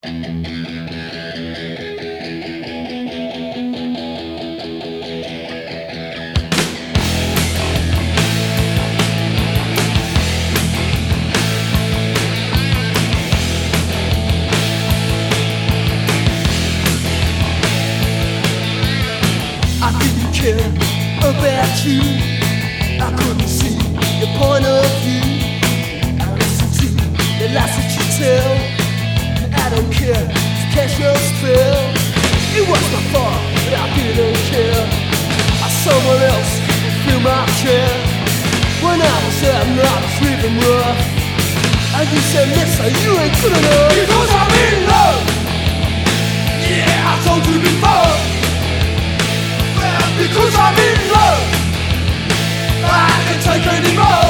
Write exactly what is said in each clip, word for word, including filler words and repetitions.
About you, I couldn't see your point of view. I listen to the lies that you tell. I don't care, just cast your spell. It was my fault, but I didn't care. I someone else would fill my chair. When I was there, I was living rough. And you said, mister, you ain't good enough. Because I'm in love. Yeah, I told you before. Because I'm in love, I can't take any more.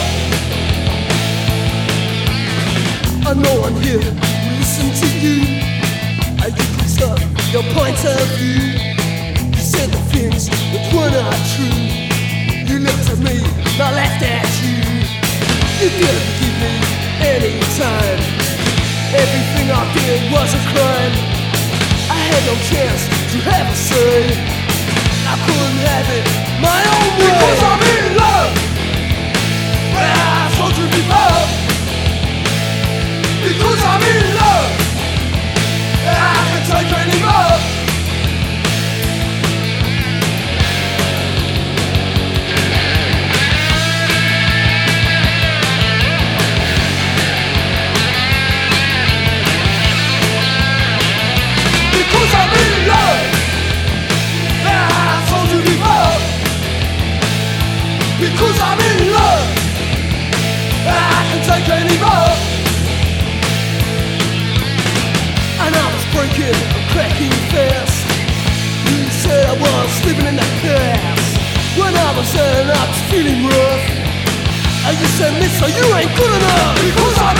I know I'm here to listen to you. I you can stop your point of view. You said the things that were not true. You looked at me, and I laughed at you. You didn't give me any time. Everything I did was a crime. I had no chance to have a say. I couldn't have it my own way. Because I'm in love. Well, I told you before. Because I'm in love, I can't take any more. Because I'm in love. Because I'm in love, I can take any more. And I was breaking and cracking fast. You said I was living in the past. When I was there and I was feeling rough. And you said, mister, you ain't good enough. Because I'm